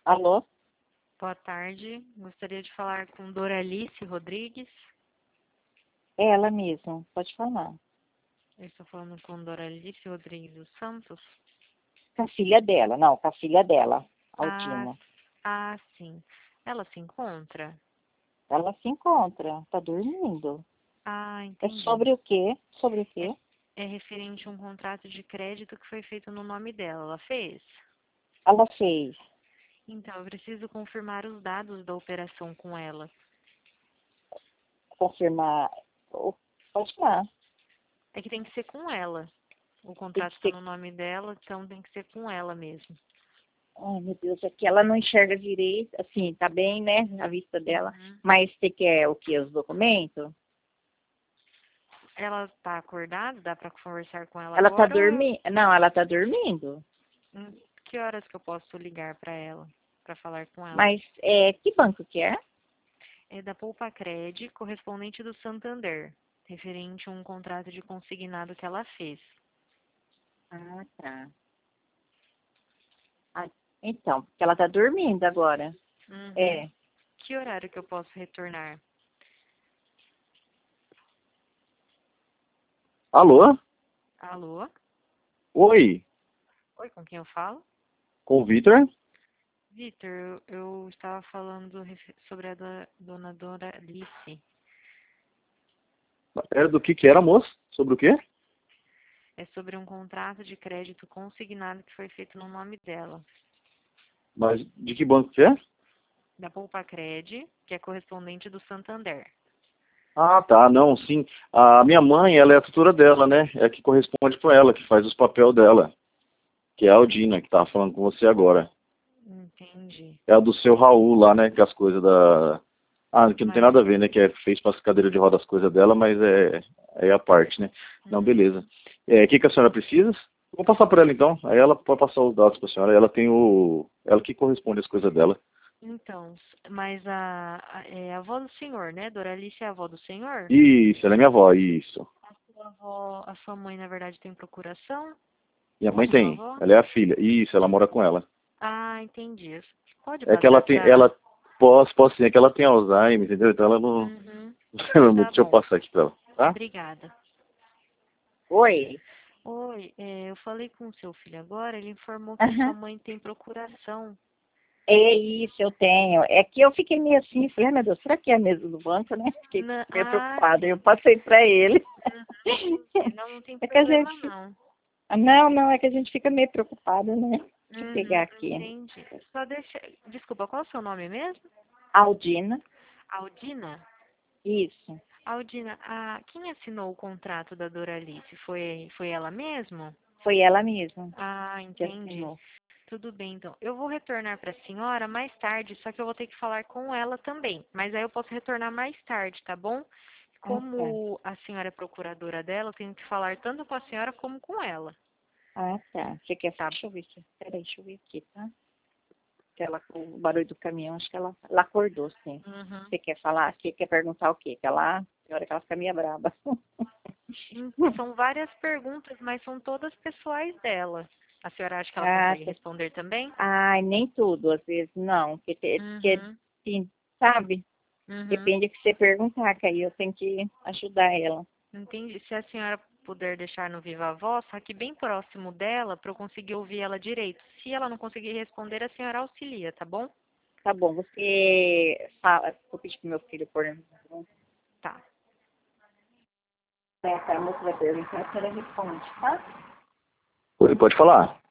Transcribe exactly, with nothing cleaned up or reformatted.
Alô? Boa tarde. Gostaria de falar com Doralice Rodrigues. É ela mesma, pode falar. Eu estou falando com Doralice Rodrigues dos Santos. Com a filha dela, não, com a filha dela, Ah, Aldina. ah, sim. Ela se encontra? Ela se encontra, tá dormindo. Ah, É entendi. sobre o quê? Sobre o É, quê? é referente a um contrato de crédito que foi feito no nome dela. Ela fez? Ela fez. Então, eu preciso confirmar os dados da operação com ela. Confirmar. Oh, pode falar. É que tem que ser com ela. O Tem contrato que está ser. no nome dela, então tem que ser com ela mesmo. Ai, meu Deus, é que ela não enxerga direito. Assim, tá bem, né? A vista dela. Uhum. Mas você quer o quê? Os documentos? Ela está acordada? Dá para conversar com ela Ela tá agora? Ou eu... dormindo? Não, ela tá dormindo. Hum, Que horas que eu posso ligar para ela, para falar com ela? Mas é, que banco que é? É da Poupa-Cred, correspondente do Santander, referente a um contrato de consignado que ela fez. Ah, tá. Ah, então, porque ela tá dormindo agora. Uhum. É. Que horário que eu posso retornar? Alô? Alô? Oi, Oi, com quem eu falo? com o Vitor? Vitor, eu, eu estava falando refe- sobre a do- dona Dora Alice. Era do que que era, moço? Sobre o quê? É sobre um contrato de crédito consignado que foi feito no nome dela. Mas de que banco que é? Da Poupa-Cred, que é correspondente do Santander. Ah, tá, não, sim. A minha mãe, ela é a tutora dela, né? É a que corresponde com ela, que faz os papel dela. Que é a Aldina, que tava falando com você agora. Entendi. É a do seu Raul lá, né? Que as coisas da... Ah, que não tem Mas, nada a ver, né? Que é, fez para as cadeiras de roda as coisas dela, mas é, é a parte, né? Não, hum, beleza. É, o que, que a senhora precisa? Vou passar por ela então. Aí ela pode passar os dados para a senhora. Ela tem o... Ela que corresponde às coisas dela. então, mas a, a, é a avó do senhor, né? Doralice é a avó do senhor? Isso, ela é minha avó, isso. A sua avó, a sua mãe, na verdade, tem procuração? Minha A mãe sua tem. avó? Ela é a filha. Isso, ela mora com ela. Ah, entendi. Pode É que ela passar tem, pra... ela posso, posso sim, é que ela tem Alzheimer, entendeu? Então ela não, Uhum, não lembra muito. tá Deixa eu bom. passar aqui pra ela, tá? Obrigada. Oi. Oi, é, eu falei com o seu filho agora, ele informou que a sua Aham. mãe tem procuração. É isso, eu tenho. É que eu fiquei meio assim, falei, ah, meu Deus, será que é a mesa do banco, né? Fiquei Na, meio ah, preocupada. Eu sim. passei para ele. Uhum, entendi. Não, não tem É que a problema, gente. não. Ah, não, não, é que a gente fica meio preocupada, né? Deixa eu pegar Uhum, aqui. entendi. Só deixa... Desculpa, qual é o seu nome mesmo? Aldina. Aldina? Isso. Aldina, a, quem assinou o contrato da Doralice? Foi, foi ela mesma? Foi ela mesma Ah, que entendi. assinou. Tudo bem, então. Eu vou retornar para a senhora mais tarde, só que eu vou ter que falar com ela também. Mas aí eu posso retornar mais tarde, tá bom? Ah, tá. Como a senhora é procuradora dela, eu tenho que falar tanto com a senhora como com ela, Ah, tá. Você quer. tá? Deixa eu ver aqui. Peraí, deixa eu ver aqui, tá? Que ela, com o barulho do caminhão, acho que ela, ela acordou, sim. Uhum. Você quer falar? Você quer perguntar o quê? Que ela, tem hora que ela fica meio braba. Hum, São várias perguntas, mas são todas pessoais dela. A senhora acha que ela Ah, consegue tá. responder também? Ai, nem tudo, às vezes não. Que, te- que, Uhum. sim, sabe? Uhum. Depende do que você perguntar, que aí eu tenho que ajudar ela. Entendi. Se a senhora puder deixar no Viva Voz, só que bem próximo dela, para eu conseguir ouvir ela direito. Se ela não conseguir responder, a senhora auxilia, tá bom? Tá bom, você fala. Vou pedir pro meu filho pôr. Tá. É, a moça vai perguntar, a senhora responde, tá? Oi, pode falar.